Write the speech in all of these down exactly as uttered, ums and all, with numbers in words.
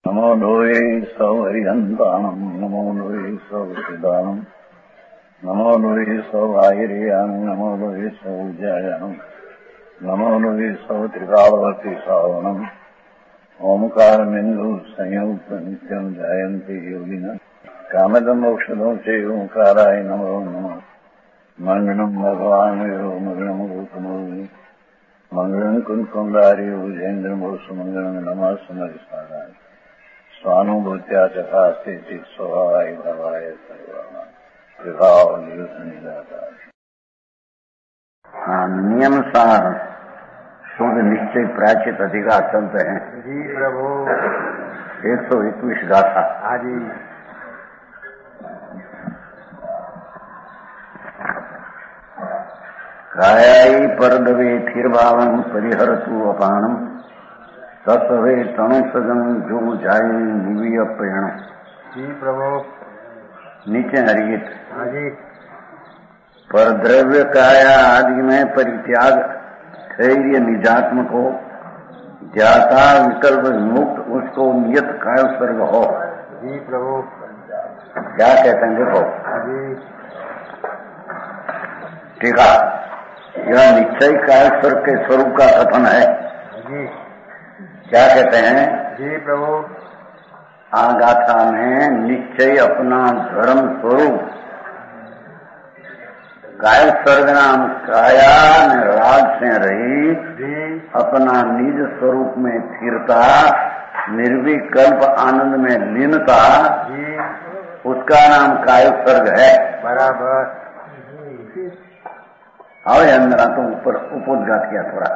नमो लोये सौहरिहन्ताणम् नमो लोये सौचिदानम् नमो लोये सौभागिर्याम् नमो लोये सौजायानम् नमो लोये सौत्रिकालवती सावनम् ओंकारमिन्दु संयुक्त नित्यम् जायन्ति योगिनः कामदम् मोक्षदम् च ओंकाराय नमो नमः मङ्गलम् भगवान् विरो मङ्गलम् रूपमोहि मङ्गलम् कुन्कुण्डारि भुजेन्द्रमोसुमङ्गलम् नमः समरिसाराय स्वानुभूत्या चकास्ते स्वभावाय भवाय सर्वाणां विभाव निदाता। हाँ, नियम सार शुद्ध निश्चय प्राचित अधिकार चलते हैं जी प्रभु। एक सौ इक्कीस गाथा। हाँ जी। कायाई परदवे थीर्भावं परिहरतु अपानम तत्वे तणु सगम जो जाय निवीय प्रेण। जी प्रभु। नीचे हरित। हाँ जी। पर द्रव्य काया आदि में परित्याग धैर्य निजात्म को ज्ञाता विकल्प मुक्त उसको नियत काय स्वर्ग हो। जी प्रभु। क्या कहते हैं देखो। हाँ जी। ठीक है, यह निश्चय काय स्वर्ग के स्वरूप का कथन है। जी। क्या कहते हैं। जी प्रभु। आगाथा में निश्चय अपना धर्म स्वरूप काय स्वर्ग नाम काया ने राग से रही अपना निज स्वरूप में स्थिरता निर्विकल्प आनंद में लीनता उसका नाम काय स्वर्ग है। बराबर। और अंदर तो ऊपर उपोद्घात किया थोड़ा।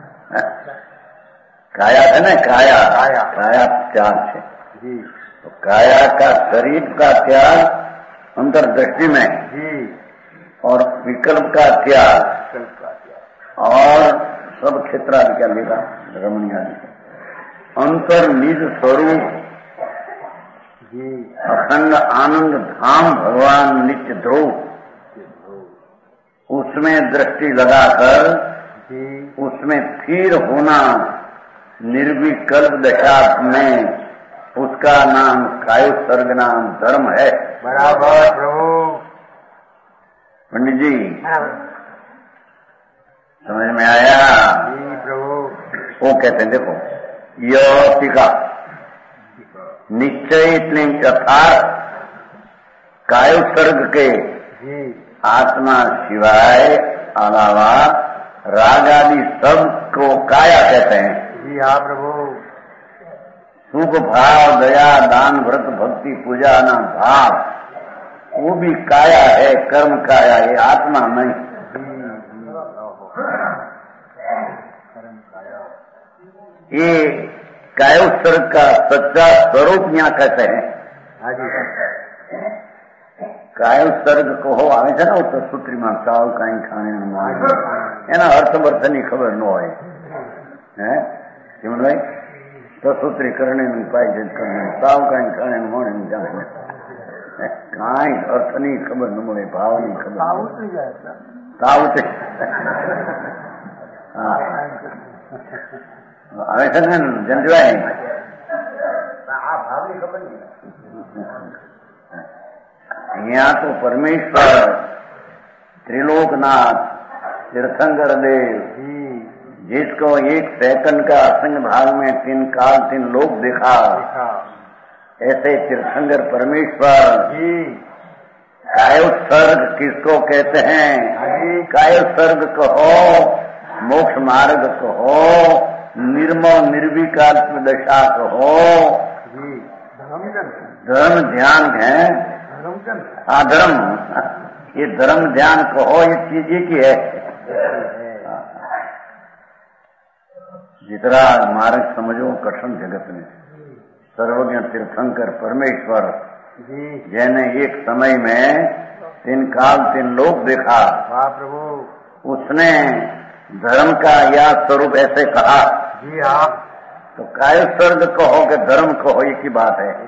काया है ना, काया काया काया त्याग है जी। तो काया का शरीर का त्याग अंतर्दृष्टि में जी और विकल्प का त्याग और सब क्षेत्रादि क्या लेगा रमणीय अंतर निज स्वरूप जी अखंड आनंद धाम भगवान नित्य ध्रुव उसमें दृष्टि लगाकर जी उसमें स्थिर होना निर्विकल्प दशा में उसका नाम काय स्वर्ग नाम धर्म है। बराबर प्रभु। पंडित जी समझ में आया। जी प्रभु। वो कहते हैं देखो यह टीका निश्चय इतने यथार्थ काय स्वर्ग के जी आत्मा सिवाय अलावा राग आदि सब को काया कहते हैं। जी हाँ प्रभु। सुख भाव दया दान व्रत भक्ति पूजा ना भाव वो भी काया है, कर्म काया है, आत्मा नहीं। ये कायोत्सर्ग का सच्चा स्वरूप यहाँ कहते हैं। हाँ जी। कायोत्सर्ग को हो आवे છે ને તો સૂત્રીમાં સાવ કાંઈ ખાણે એના અર્થ બર્થની ખબર ન હોય હે કેમ ભાઈ તો સૂત્રીકરણે પાય છે કરણે સાવ કાંઈ ખાણે મોણે જાણે કાંઈ અર્થની ખબર ન મળે ભાવની ખબર સાવ ઉતરી હા આવે છે ને જંજવાય આ ભાવની ખબર નહીં। यहाँ तो परमेश्वर त्रिलोकनाथ तीर्थंकर देव जिसको एक सेकंड का असंग भाग में तीन काल तीन लोक देखा ऐसे तीर्थंकर परमेश्वर कायोत्सर्ग किसको कहते हैं। कायोत्सर्ग कहो मोक्ष मार्ग कहो निर्मल निर्विकल्प दशा कहो धर्म ध्यान है। हाँ धर्म, ये धर्म ध्यान कहो ये चीज ही की है। जितना मार्ग समझो कठिन जगत में सर्वज्ञ तीर्थंकर परमेश्वर जिन्हें एक समय में तीन काल तीन लोक देखा प्रभु उसने धर्म का यह स्वरूप ऐसे कहा। जी हाँ। तो काय स्वर्ग कहो कि धर्म कहो एक ही बात है।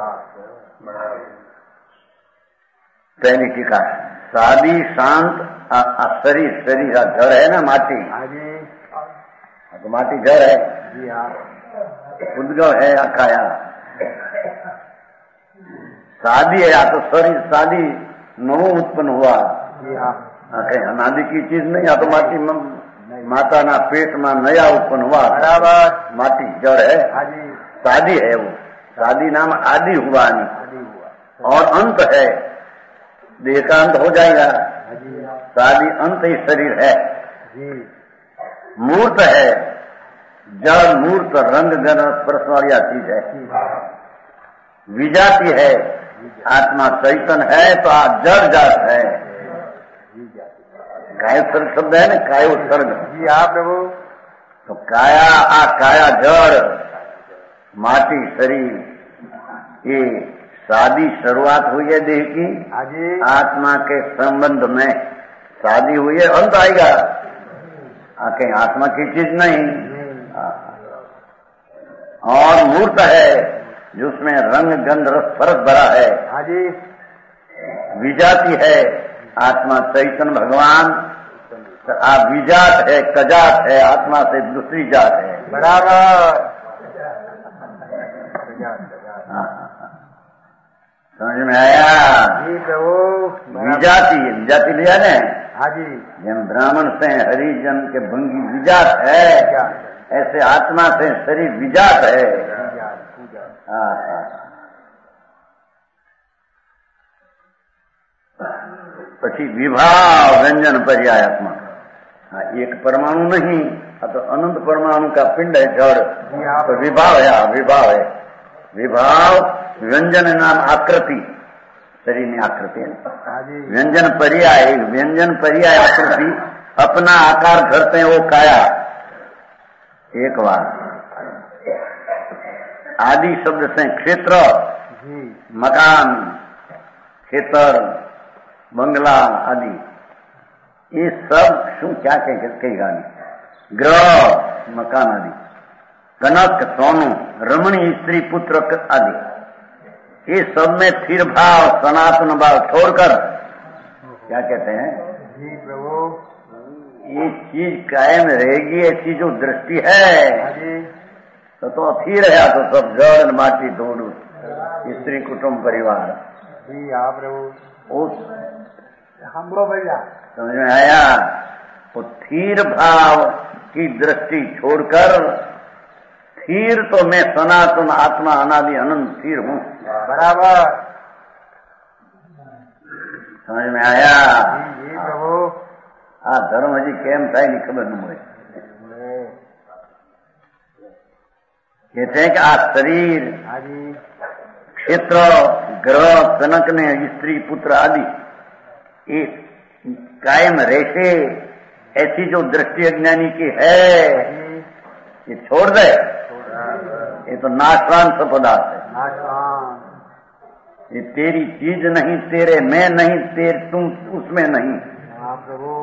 पहली टीका सादी शांत शरीर शरीर जड़ है ना माटी तो माटी जड़ है जी हाँ। उद्गव है अकाया शादी है, या तो शरीर शादी नवो उत्पन्न हुआ, जी हाँ कहीं अनादि की चीज नहीं, या तो माटी माता ना पेट में नया उत्पन्न हुआ, बराबर माटी जड़ है, हाँ जी शादी है वो, शादी नाम आदि हुआ नहीं, आदि हुआ और अंत है, देह का अंत हो जाएगा, हाँ जी शादी अंत ही शरीर है, जी मूर्त है, जड़ मूर्त रंग गण स्पर्श वाली चीज है, विजाति है, आत्मा चैतन है तो आज जड़ जात है, काय सर्ग शब्द है ना, कायो सर्ग, जी हाँ प्रभु तो काया आ काया जड़ माटी शरीर, ये शादी शुरुआत हुई है देह की, हाँ जी आत्मा के संबंध में शादी हुई है, अंत आएगा, कहीं आत्मा की चीज नहीं, और मूर्त है जिसमें रंग गंध रस स्पर्श भरा है, हाँ जी विजाति है, आत्मा चैतन भगवान, आ विजात है, कजात है, आत्मा से दूसरी जात है, बराबर समझ में आया? जी प्रभु विजाति विजाति लिया ने, हाँ जी जन ब्राह्मण से हरिजन के भंगी विजात है, ऐसे आत्मा से शरीर विजात है। हाँ हाँ પછી विभाव व्यंजन पर्यायात्मक, हाँ एक परमाणु नहीं, तो अनंत परमाणु का पिंड है जड़, तो विभाव है, विभाव है, विभाव व्यंजन नाम आकृति, शरीर में आकृति है, व्यंजन पर्याय, व्यंजन पर्याय आकृति अपना आकार धरते हैं, वो काया एक बार, आदि शब्द से क्षेत्र, मकान, खेतर, बंगला आदि, ये सब शू क्या कही गानी, ग्रह मकान आदि, कनक सोनू रमणी स्त्री पुत्र आदि, ये सब में स्थिर भाव सनातन भाव छोड़कर क्या कहते हैं जी प्रभु, ये चीज कायम रहेगी, ऐसी जो दृष्टि है तो तो स्थिर है, तो सब जड़ माटी धूल स्त्री कुटुंब परिवार, जी हाँ प्रभु उस हम लोग भैया समझ में आया, तो स्थिर भाव की दृष्टि छोड़कर स्थिर तो मैं सनातन आत्मा अनादि अनंत स्थिर हूँ, बराबर समझ में आया? जी जी प्रभु आ धर्म हजी केम થાય ની ખબર ન મળે, कहते हैं कि आ शरीर क्षेत्र ग्रह कनक ने स्त्री पुत्र आदि ये कायम रहते, ऐसी जो दृष्टि अज्ञानी की है ये छोड़ दे, ये तो नाशवान सा पदार्थ है, ये तेरी चीज नहीं, तेरे मैं नहीं, तेरे तुम उसमें नहीं, प्रभु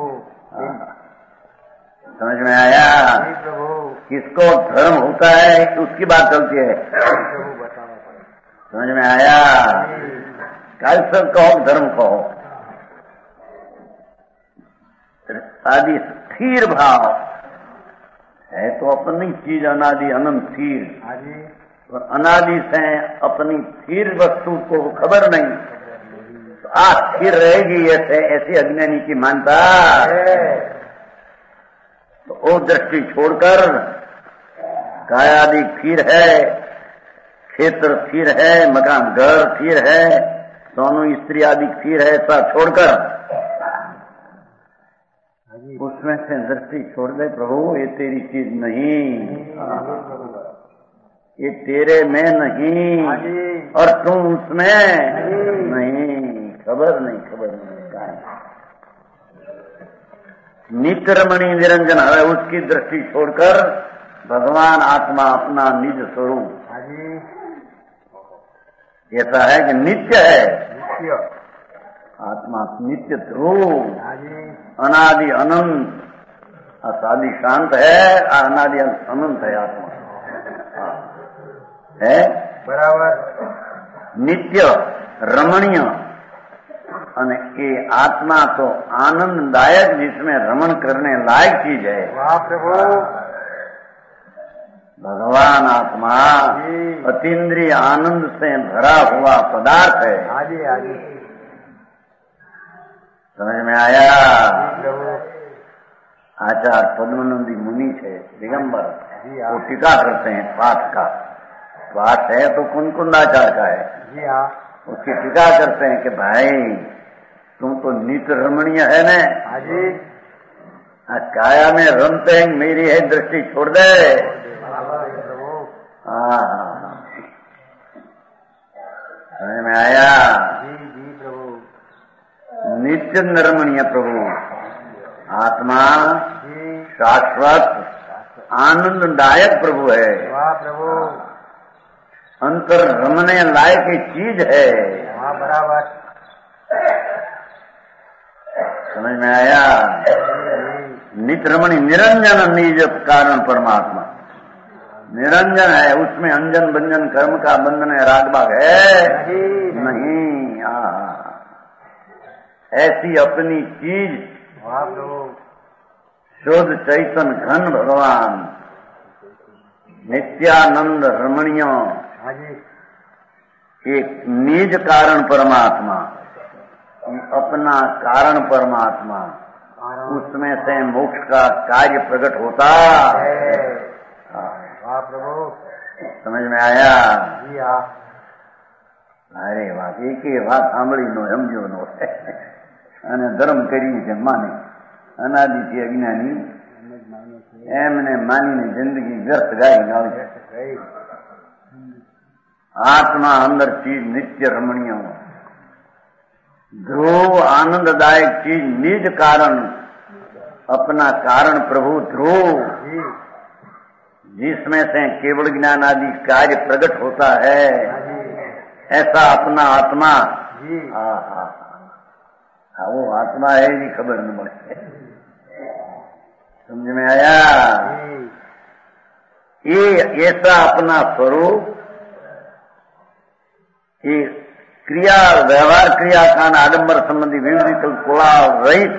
समझ में आया? प्रभु किसको धर्म होता है उसकी बात चलती है, समझ में आया? कल सब कहो धर्म कहो, आदि स्थिर भाव है तो अपनी चीज अनादि अनंत स्थिर, और अनादि से अपनी स्थिर वस्तु को खबर नहीं, तो आ स्थिर रहेगी, ऐसे ऐसी अज्ञानी की मानता, तो वो दृष्टि छोड़कर कायादि स्थिर है, क्षेत्र स्थिर है, मकान घर स्थिर है, दोनों स्त्री आदि स्थिर है, ऐसा छोड़कर उसमें से दृष्टि छोड़ दे, प्रभु ये तेरी चीज नहीं, ये तेरे में नहीं, और तुम उसमें नहीं, खबर नहीं, खबर नहीं, नित्य रमणी निरंजन है, उसकी दृष्टि छोड़कर भगवान आत्मा अपना निज स्वरूप, ऐसा है कि नित्य है, आत्मा नित्य ध्रुव, अनादि अनंत, असादि शांत है, अनादि अनंत है आत्मा है, बराबर नित्य रमणीय, અને એ આત્મા તો આનંદદાયક, जिसमें रमण करने लायक चीज है। वाह प्रभु, भगवान आप आत्मा अतीन्द्रिय आनंद से भरा हुआ पदार्थ है। हाँ जी हाँ जी समझ में आया? प्रभु आचार्य पद्मनंदी मुनि थे दिगंबर, जी हाँ वो टीका करते हैं पाठ का। पाठ है तो कुंकुंदाचार्य का है। जी हाँ उसकी टीका करते हैं कि भाई तुम तो नित्य रमणीय है न, हाँ जी काया में रमते हैं, मेरी है दृष्टि छोड़ दे। प्रभु हाँ हाँ समझ में आया? जी जी प्रभु नित्य नरमणीय प्रभु आत्मा जी शाश्वत आनंददायक प्रभु है। वाह प्रभु अंतर रमने लायक एक चीज है। हाँ बराबर समझ में आया? नित्य रमणी निरंजन निज कारण परमात्मा निरंजन है, उसमें अंजन बंजन कर्म का बंधन है, राग बाग है नहीं नहीं। हाँ ऐसी अपनी चीज वाह प्रभु शुद्ध चैतन घन भगवान नित्यानंद रमणीय हाँ जी एक निज कारण परमात्मा, अपना कारण परमात्मा, उसमें से मोक्ष का कार्य प्रकट होता है। वाह प्रभु समझ में आया? जी हाँ अरे વાત એક વાત સાંભળી નો સમજો નો અને ધર્મ કરી છે માને અનાદિથી અજ્ઞાની એમને માનીને જિંદગી વ્યર્થ ગાઈ ગાવ છે। આત્મા અંદર ચીજ નિત્ય રમણીય ध्रुव आनंददायक चीज निज कारण अपना कारण प्रभु ध्रुव जिसमें से केवल ज्ञान आदि कार्य प्रकट होता है, ऐसा अपना आत्मा। हाँ हाँ हाँ वो आत्मा है जी खबर न पड़े। समझ में आया? ये ऐसा अपना स्वरूप ये क्रिया व्यवहार क्रिया कान आडंबर संबंधी विविध कोला रहित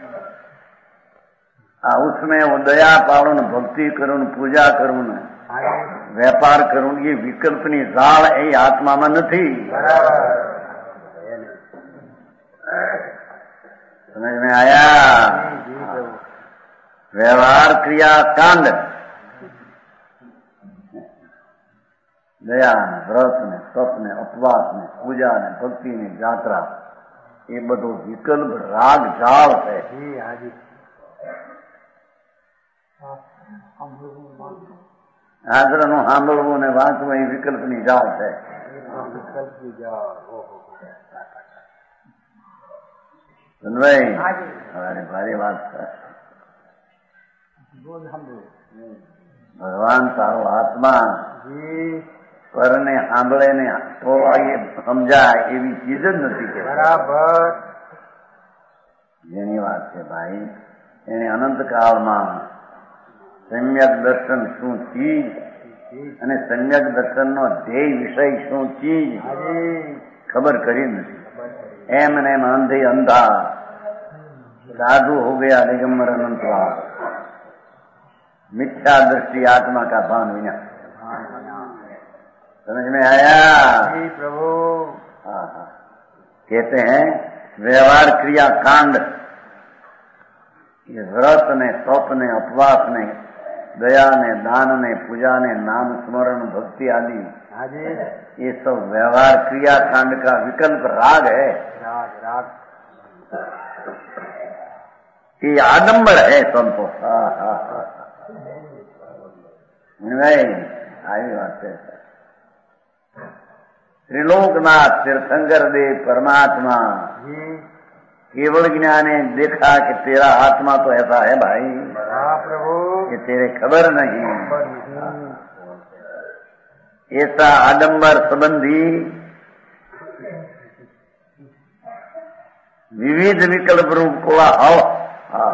उसमें वो दया पालन भक्ति करुण पूजा करुण व्यापार करुण ये विकल्पनी जाल ए आत्मा में नहीं। समझ में आया? व्यवहार क्रिया कांड दया ने व्रत ने तप ने उपवास ने पूजा ने भक्ति ने यात्रा ये બધું વિકલ્પ રાગ જાળ છે। આગ્રહનું સાંભળવું ને વાંચવું એ વિકલ્પની જાળ છે। સુનભાઈ અરે ભારી વાત છે। ભગવાન તારો આત્મા પરને સાંભળે ને તો એ સમજાય એવી ચીજ જ નથી કે બરાબર જેની વાત છે ભાઈ એને અનંતકાળમાં સમ્યક દર્શન શું ચીજ અને સમ્યક દર્શનનો ધ્યેય વિષય શું ચીજ ખબર કરી નથી। એમ ને એમ અંધે અંધા साधु हो गया दिगंबर अनंतवाद मिथ्या दृष्टि आत्मा का भान विना। समझ में आया? जी प्रभु। हाँ हाँ कहते हैं व्यवहार क्रिया कांड ये व्रत ने तप ने उपवास ने दया ने दान ने पूजा ने नाम स्मरण भक्ति आदि ये सब व्यवहार क्रिया कांड का विकल्प राग है। राग राग ये आडंबर है सबको। हाँ हाँ हाँ नहीं आई बात है। त्रिलोकनाथ तीर्थंकर देव परमात्मा केवल ज्ञाने देखा कि तेरा आत्मा तो ऐसा है भाई। हाँ प्रभु कि तेरे खबर नहीं। ऐसा आडंबर संबंधी विविध विकल्प रूप को आओ। हाँ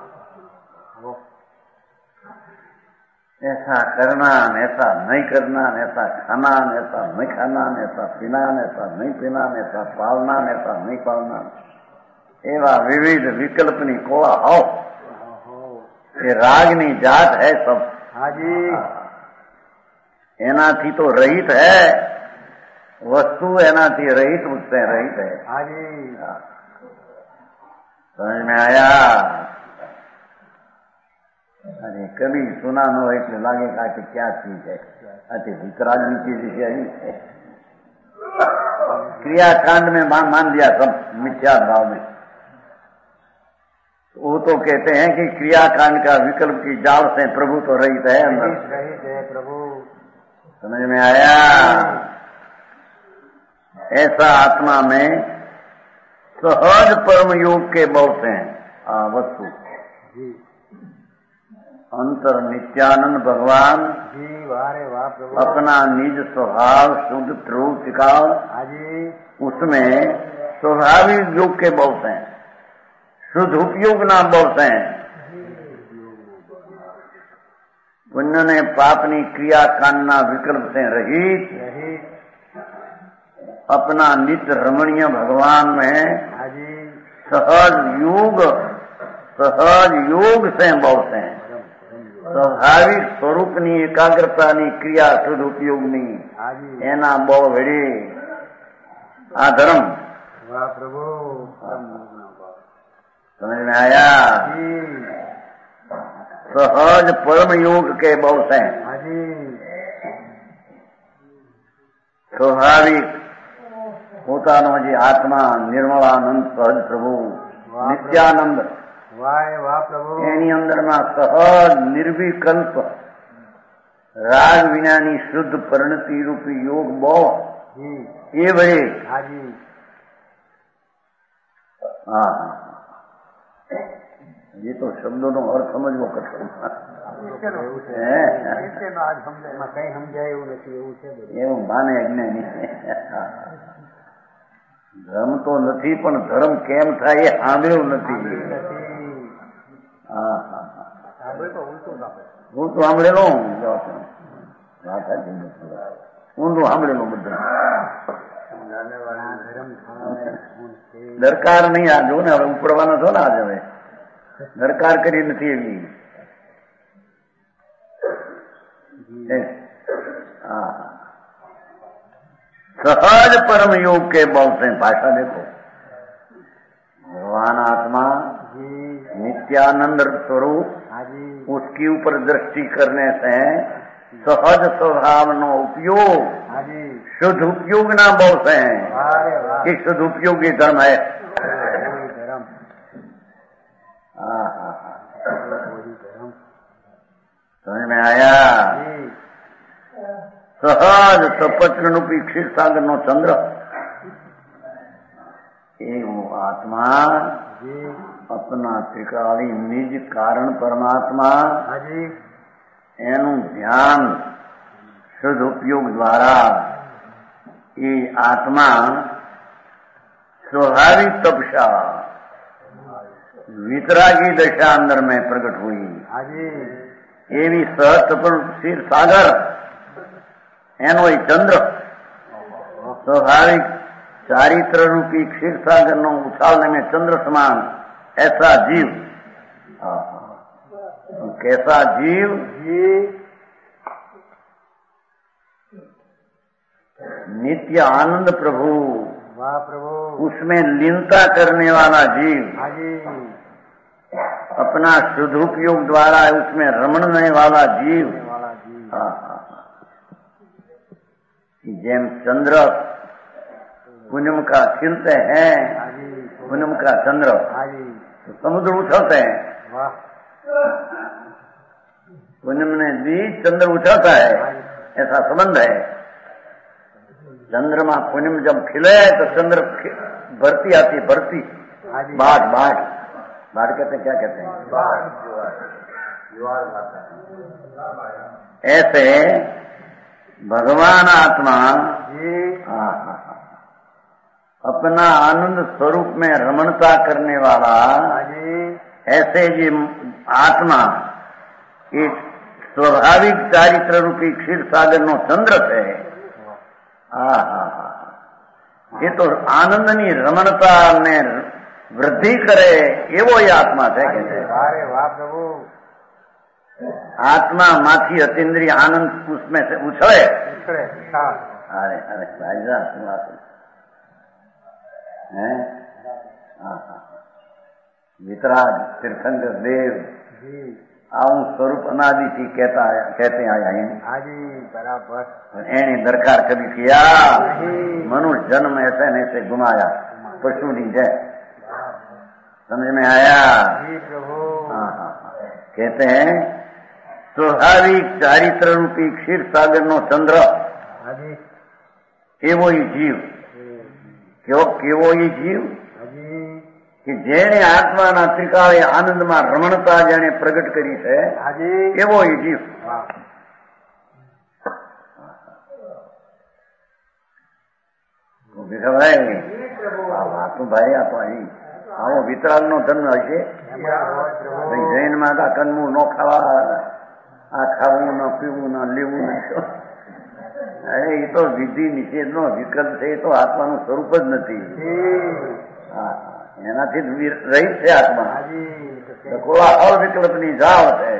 ऐसा करना ऐसा नहीं करना ऐसा खाना ऐसा नहीं खाना ऐसा पीना ऐसा नहीं पीना ऐसा पालना ऐसा नहीं पालना एवा विविध विकल्पनी को आओ। ये रागनी जात है सब। हाँ जी એનાથી તો રહિત હૈ, વસ્તુ એનાથી રહિત उससे रहित है। हाँ जी। समझ में आया? अरे कभी सुना न हो એટલે લાગે કે આ क्या चीज है, आती वितरागी चीज है। क्रियाकांड में मान मान लिया सब मिथ्या भाव में। वो तो कहते हैं कि क्रियाकांड का विकल्प की जाल से प्रभु तो रहित है, अंदर रहित है प्रभु। समझ में आया? ऐसा आत्मा में सहज परम योग के बहुत हैं वस्तु। अंतर नित्यानंद भगवान जी वारे वाह प्रभु। अपना निज स्वभाव शुद्ध ध्रुव टिकाव, उसमें स्वाभाविक योग के बहुत हैं, शुद्ध उपयोग ना बहुत हैं। पुण्य ने पापनी क्रिया कांडना विकल्प से रहित अपना नित्य रमणीय भगवान में सहज योग सहज योग से बहुत हैं। स्वाभाविक સ્વરૂપની એકાગ્રતાની ક્રિયા શુદ્ધ ઉપયોગની એના બહુ વેડી આ ધર્મ। વાહ પ્રભુ। समझ में आया? सहज परम योग के बहुत हैं। स्वाभाविक પોતાનો જે આત્મા નિર્મળાનંદ સહજ પ્રભુ નિત્યાનંદ वाह वाह प्रभु। એની અંદરમાં સહજ નિર્વિકલ્પ રાગ વિનાની શુદ્ધ પરિણતિ રૂપી યોગ બહુ એ વડે હા ये तो शब्दों નો અર્થ સમજવો કઠણ કઈ સમજાય એવું નથી, એવું છે એવું માને અજ્ઞાની। ધર્મ તો નથી પણ ધર્મ કેમ થાય એ સાંભળ્યું નથી। હા હા ઉલટું સાંભળેલું ઊંધું સાંભળેલું બધું દરકાર નહીં। આ જો ને હવે ઉપડવાનો છો ને આજ હવે દરકાર કરી નથી એવી। હા सहज परम योग के बहुत हैं। भाषा देखो, भगवान आत्मा नित्यानंद स्वरूप, उसके ऊपर दृष्टि करने से सहज स्वभाव नो उपयोग शुद्ध उपयोग ना बहुत हैं कि शुद्ध उपयोगी धर्म है। समझ में आया? सहज सपत्र रूपी क्षीर सागर नो चंद्र एवं आत्मा अपना त्रिकाली निज कारण परमात्मा एनु ध्यान शुद्ध उपयोग द्वारा ये आत्मा स्वाभाविक तपस्या वितरागी दशा अंदर में प्रकट हुई। ये भी सहज सपत्र क्षीर सागर एनो चंद्र स्वाभाविक चारित्र रूपी क्षीर सागर नो उछालने में चंद्र समान ऐसा जीव। कैसा जीव? नित्य आनंद प्रभु, वाह प्रभु। उसमें लीनता करने वाला जीव, अपना शुद्ध उपयोग द्वारा उसमें रमणने वाला जीव। जैन चंद्र पूनम का खिलते हैं, पूनम का चंद्र तो समुद्र उछलते हैं। पूनम ने भी चंद्र उछलता है, ऐसा संबंध है। चंद्रमा पूनम जब खिले तो चंद्र भरती आती, भरती बाढ़ बाढ़ बाढ़ कहते हैं, क्या कहते हैं? ऐसे भगवान आत्मा अपना आनंद स्वरूप में रमणता करने वाला ऐसे ये आत्मा एक स्वाभाविक चारित्र रूपी क्षीर सागर नो चंद्र है। ये तो आनंदनी रमणता ने वृद्धि करे एवो ये आत्मा है। कहते अरे वाह प्रभु। आत्मा माथी अतीन्द्रिय आनंद उसमें से उछले उछले अरे अरे भाई साहब बात है हाँ हाँ वितराग तीर्थंकर देव આવું સ્વરૂપ અનાદિથી કહેતા કહેતે આયા हैं हाजी बराबर एने दरकार कभी किया मनुष्य जन्म ऐसे न ऐसे घुमाया पशु नहीं जय समझ में आया जी प्रभु हाँ हाँ कहते हैं स्वाभाविक चारित्र रूपी क्षीर सागर नो चंद्र हाजी एवो ही जीव क्यों केवो ही जीव कि जेने आत्माना त्रिकाळे आनंदમાં રમણતા જેણે પ્રગટ કરી છે એવો એ જીવ ભાઈ વાતું ભાઈ આ તો અહીં આવો વિતરાગનો જન્મ હશે જૈનમાં તો કનમું ન ખાવા આ ખાવું ન પીવું ન લેવું ન અરે એ તો વિધિ નિષેધનો વિકલ્પ છે એ તો આત્માનું સ્વરૂપ જ નથી હા એનાથી રહિત છે આત્મા કોઈ અવિકલ્પની જાવ છે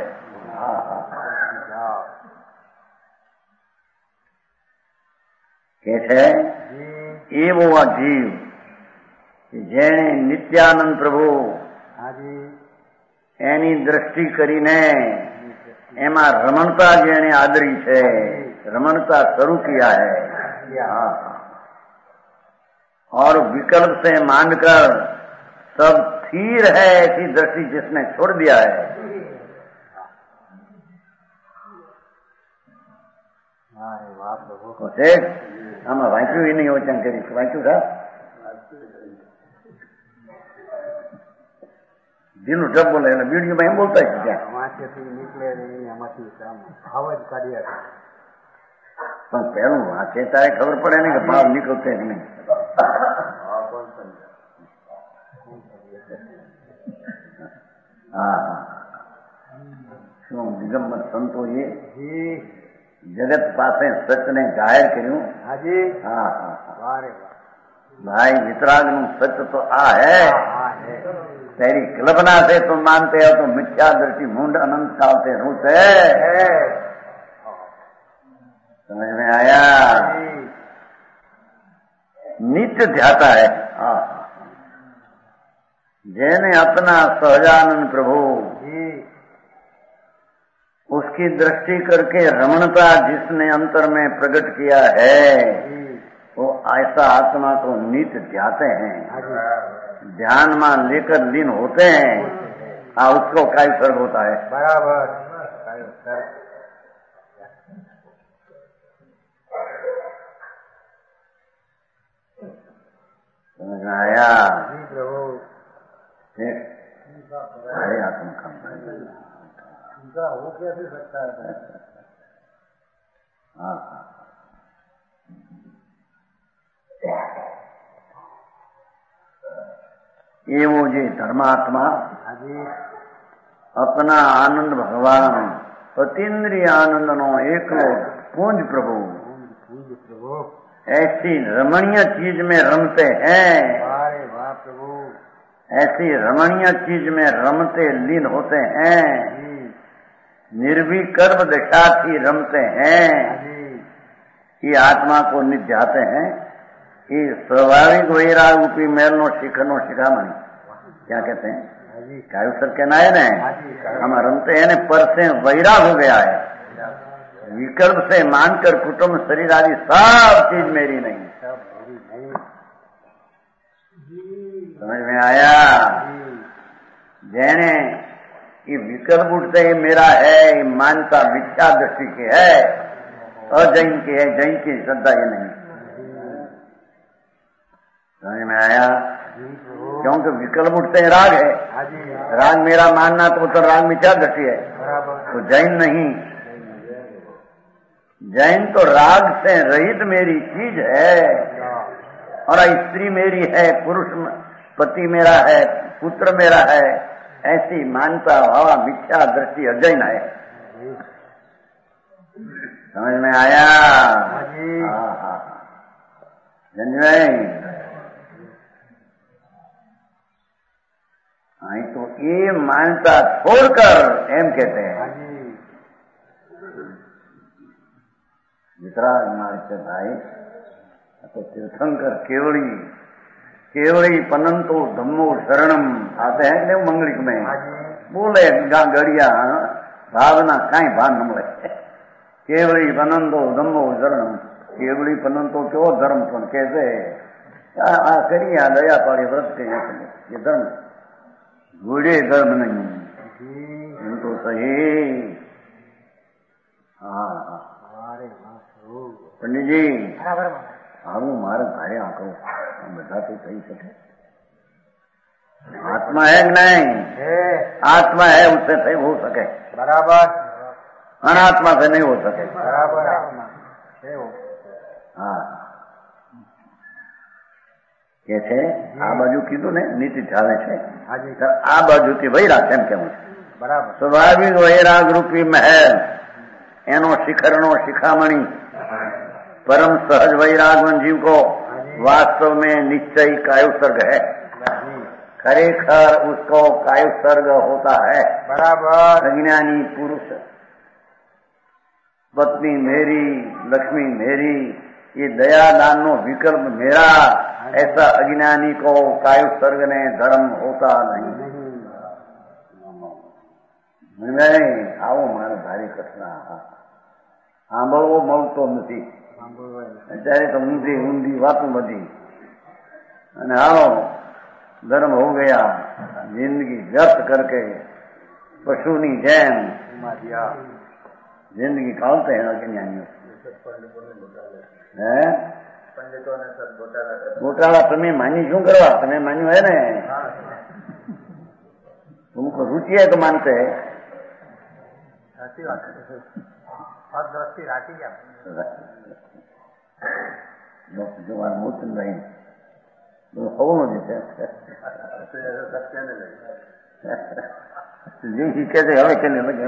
કે છે એવો આ જીવ જેણે નિત્યાનંદ પ્રભુ એની દ્રષ્ટિ કરીને એમાં રમણતા જેણે આદરી છે रमणता शुरू किया है और विकल्प से मानकर सब स्थिर है ऐसी दृष्टि जिसने छोड़ दिया है हम वांचू ही नहीं वचन करी वांचू था दिल जब बोले वीडियो में हम बोलता है क्या निकले आवाज काढ़िया પણ પેલું વાંચે ત્યારે ખબર પડે ને કે ભાવ નીકળશે કે નહીં હા હા શું દિગંબર સંતોએ જગત પાસે સચને જાહેર કર્યું હા હા ભાઈ વિતરાગનું સચ તો આ હૈ तेरी कल्पना से तुम मानते हो तो मिथ्या दृष्टि मुंड अनंत काल से रूप है समझ में आया नित्य ध्याता है जैने अपना सहजानंद प्रभु उसकी दृष्टि करके रमणता जिसने अंतर में प्रकट किया है वो ऐसा आत्मा को नित्य ध्याते हैं ध्यान में लेकर लीन होते हैं हाँ उसको काय फर्क होता है बराबर समझ में आया अरे आत्म काम हो कैसे सकता है हाँ ये वो जी धर्मात्मा अपना आनंद भगवान अतीन्द्रिय आनंद नो एकलो पूंज प्रभु ऐसी रमणीय चीज में रमते हैं वाह प्रभु ऐसी रमणीय चीज में रमते लीन होते हैं निर्विकल्प दशा की रमते हैं ये आत्मा को निध्याते हैं ये स्वाभाविक वैराग रूपी मेल नो शिखर नो शिखामणि क्या कहते हैं कायु सर कहना है ना हम रमते हैं पर से वैराग हो गया है विकल्प से मानकर कुटुंब शरीर आदि सब चीज मेरी नहीं समझ में आया जैने ये विकल्प उठते ही मेरा है ये मानता मिथ्या दृष्टि की है अजैन की है जैन की श्रद्धा ये नहीं समझ में आया क्योंकि विकल्प उठते हैं राग है राग मेरा मानना तो तो राग मिथ्या दृष्टि है तो जैन नहीं जैन तो राग से रहित मेरी चीज है और स्त्री मेरी है पुरुष पति मेरा है पुत्र मेरा है ऐसी मानता हवा मिथ्या दृष्टि अजैन है समझ में आया जन्मय हाँ तो ये मानता छोड़कर एम कहते हैं वितराग मार्ग से भाई तो तीर्थंकर केवड़ी केवड़ी पनंतो धम्मो शरणम आते हैं कि मंगलिक में बोले गड़िया भावना कहीं भान न મળે केवड़ी पनंतो धम्मो शरणम केवड़ी पनंतो क्यों धर्म पण कैसे आ करिया दया पाड़ी व्रत के ये धर्म गुड़े धर्म नहीं तो सही। हाँ पंडित जी આવું મારે ભારે આંકડો બધા તો થઈ શકે। आत्मा है कि नहीं है? आत्मा है उससे सही हो सके बराबर, अनात्मा से नहीं हो सके बराबर। हाँ કે છે આ બાજુ કીધું ને નીતિ ચાલે છે આ બાજુથી વૈરાગ એમ કેવું છે બરાબર। સ્વાભાવિક વૈરાગ રૂપી મહેલ એનો શિખરનો શિખામણી परम सहज वैरागवन जीव को वास्तव में निश्चय कायुसर्ग है। खरेखर उसको कायुसर्ग होता है बराबर। अज्ञानी पुरुष पत्नी मेरी लक्ष्मी मेरी ये दया दान नो विकल्प मेरा ऐसा अज्ञानी को कायुसर्ग ने धर्म होता नहीं। नहीं आओ मारे भारी कठिना સાંભળવો મળતો નથી અત્યારે તો ઊંધી ઊંધી વાતો બધી અને હાલો ધર્મ હો ગયા जिंदगी व्यर्थ करके पशुनी जैन जिंदगी कालते हैं अज्ञानियों है घोटाला तुम्हें मानी क्यों करवा तुम्हें मान्यू है ने तुमको रुचि है तो मानते है और दृष्टि राखी क्या जो मोचन नहीं तो होनो जीते जी कहते हमें कहने लगे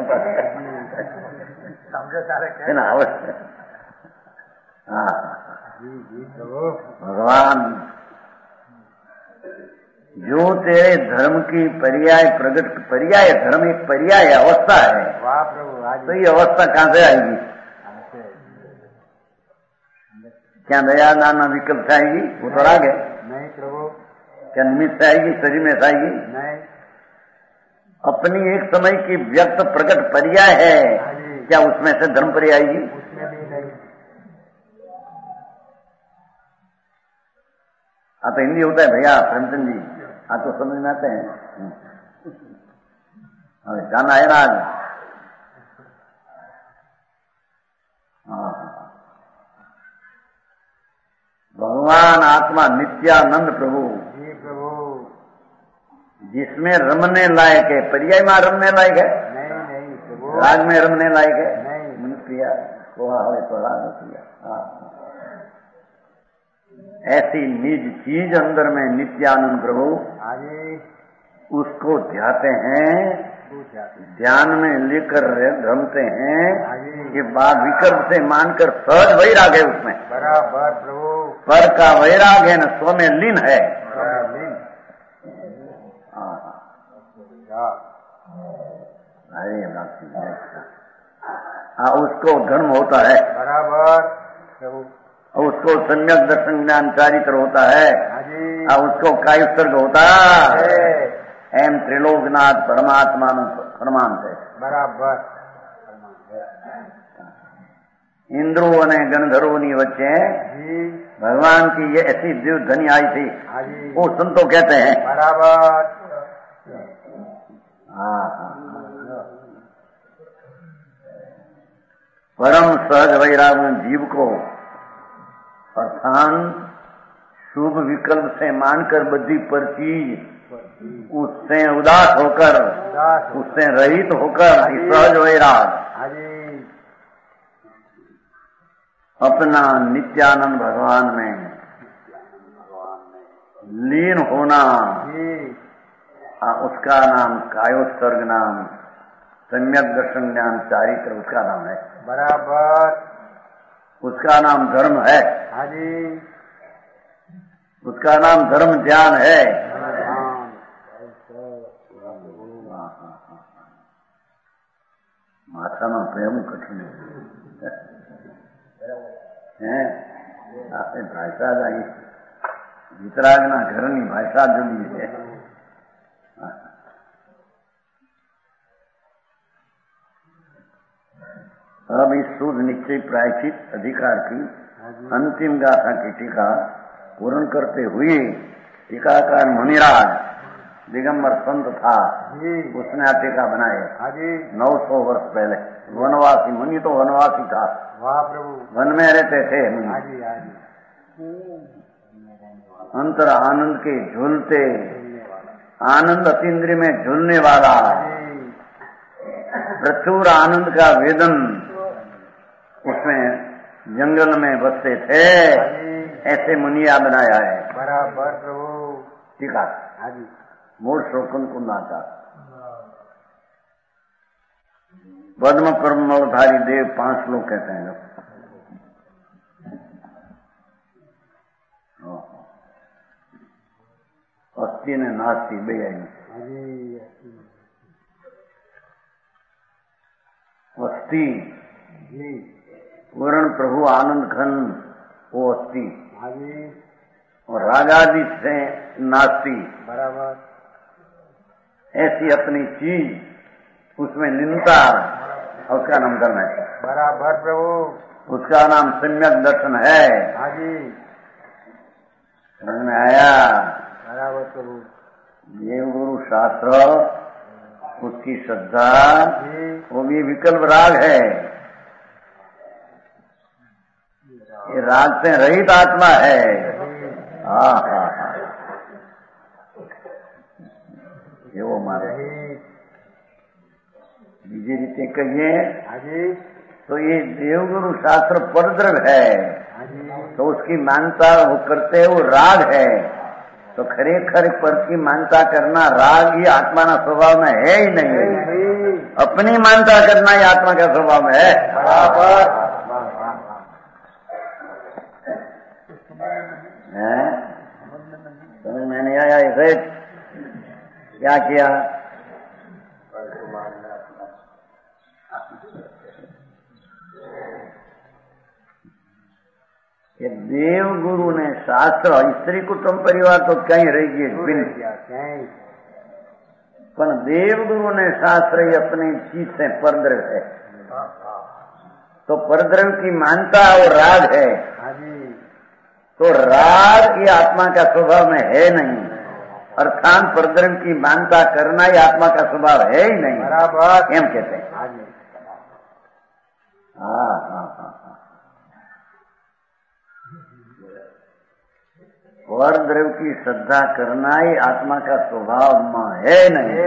समझे सारे कहते ना अवश्य। हाँ भगवान जो तेरे धर्म की पर्याय प्रगट पर्याय धर्म एक पर्याय अवस्था है वाह प्रभु तो ये अवस्था कहां से आएगी क्या दया नाना विकल्प से आएगी वो तो राग है नहीं प्रभु क्या निमित्त से आएगी शरीर में से आएगी नहीं अपनी एक समय की व्यक्त प्रकट पर्याय है क्या उसमें से धर्म पर्याय आएगी उसमें भी नहीं। हाँ तो हिंदी होता है भैया प्रेमचंद जी हाँ तो समझ में आते हैं अरे गाना है ना आज हाँ भगवान आत्मा नित्यानंद प्रभु जी प्रभु जिसमें रमने लायक है पर्याय में रमने लायक है नहीं नहीं प्रभु राग में रमने लायक है नहीं मनुष्य कोहा हो तो राग किया ऐसी निज चीज अंदर में नित्यानंद प्रभु उसको ध्याते हैं ध्यान में लेकर रमते हैं ये बात विकल्प से मानकर सहज वैराग है उसमें बराबर प्रभु पर का वैराग है न स्व में लीन है हाँ उसको धर्म होता है बराबर प्रभु उसको सम्यक दर्शन ज्ञान चारित्र होता है आ उसको कायुसर्ग होता है एम त्रिलोकनाथ परमात्मा प्रमाण है बराबर। इंद्रो ने गणधरो नी वच्चे भगवान की ये ऐसी दिव्य ध्वनि आई थी वो संतो कहते हैं बराबर। हाँ परम सहज वैरागन जीव को अर्थान शुभ विकल्प से मानकर बधी पर चीज उससे उदास होकर उससे रहित होकर सहज वैराग अपना नित्यानंद भगवान में लीन होना उसका नाम कायोत्सर्ग नाम सम्यक दर्शन ज्ञान चारित्र उसका नाम है बराबर। उसका नाम धर्म है हाजी उसका नाम धर्म ज्ञान है माथा में प्रेम कठिन હે આપણે ભાષા જ આવી વિતરાગના ઘરની ભાષા જુદી છે. अब इस शुद्ध निश्चय प्रायश्चित अधिकार की अंतिम गाथा की टीका पूर्ण करते हुए टीकाकार मुनिराज दिगंबर संत था, उसने आ टीका बनाए नौ सौ वर्ष पहले. वनवासी मुनि तो वनवासी था. वाह प्रभु. वन में रहते थे मुनि. अंतर आनंद के झूलते, आनंद अतीन्द्रिय में झूलने वाला, प्रचुर आनंद का वेदन उसमें जंगल में बसते थे. ऐसे मुनिया बनाया है. बराबर प्रभु. ठीक है. मूल श्लोकन को नाचा पद्म कमलधारी देव पांच श्लोक कहते हैं. अस्थि ने नास्ति बे अस्थि पूर्ण प्रभु आनंद घन वो अस्थि और रागादि से नास्ति. बराबर. ऐसी अपनी चीज उसमें निंदा उसका नाम धर्म है. बराबर प्रभु. उसका नाम सम्यक दर्शन है. हाजी. समझ में आया. बराबर प्रभु. देव गुरु शास्त्र उसकी श्रद्धा वो भी विकल्प राग है. ये राग से रहित आत्मा है. हाँ हाँ हाँ એવો મારે બીજી રીતે કહીએ तो ये देवगुरु शास्त्र परद्रव्य है, तो उसकी मानता वो करते वो राग है. तो खरेखर पर की मानता करना राग ही आत्मा ना स्वभाव में है ही नहीं. अपनी मानता करना ही आत्मा का स्वभाव में है. बराबर. समझ में नहीं आया. इसे क्या किया? ये देव गुरु ने शास्त्र स्त्री कुटुंब परिवार तो कहीं रह गए, पर देव गुरु ने शास्त्र ही अपनी चीज से परद्रव्य है. तो परद्रव्य की मानता और राग है. तो राग ये आत्मा का स्वभाव में है नहीं. अर्थात परद्रव्य की मानता करना ही आत्मा का स्वभाव है ही नहीं. बराबर. एम कहते हैं. हाँ हाँ हाँ हाँ. परद्रव्य की श्रद्धा करना ही आत्मा का स्वभाव में है नहीं.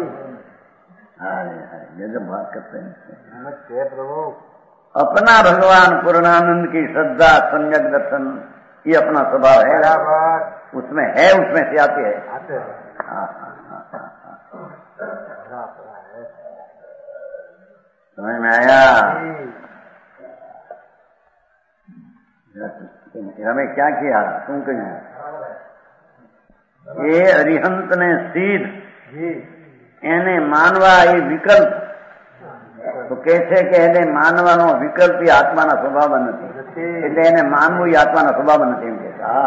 अरे अरे ये जो बात करते हैं. नमस्ते प्रभु. अपना भगवान पूर्णानंद की श्रद्धा सम्यक दर्शन ये अपना स्वभाव है. बराबर. उसमें है, उसमें से आते हैं. हाँ हाँ हाँ हाँ. समझ में आया. हमें क्या किया तुम कहीं ये अरिहंत ने सीध એને માનવા એ વિકલ્પ તો કે છે કે એને માનવાનો વિકલ્પ એ આત્માના સ્વભાવમાં નથી, એટલે એને માનવું એ આત્માના સ્વભાવમાં નથી એમ કે. હા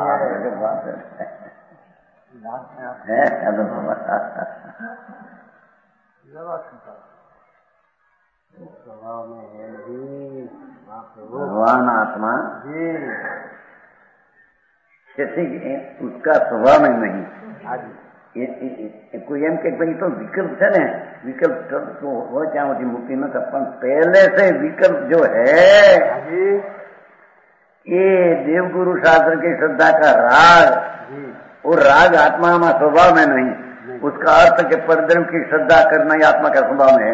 भगवान आत्मा उसका स्वभाव में नहीं. कोई एम के भाई तो विकल्प है ने, विकल्प तो हो चाहे उसकी मुक्ति न कर, पहले से विकल्प जो है ये देवगुरु शास्त्र की श्रद्धा का राग, वो राग आत्मा में स्वभाव में नहीं. उसका अर्थ के परद्रव्य की श्रद्धा करना ही आत्मा का स्वभाव में है.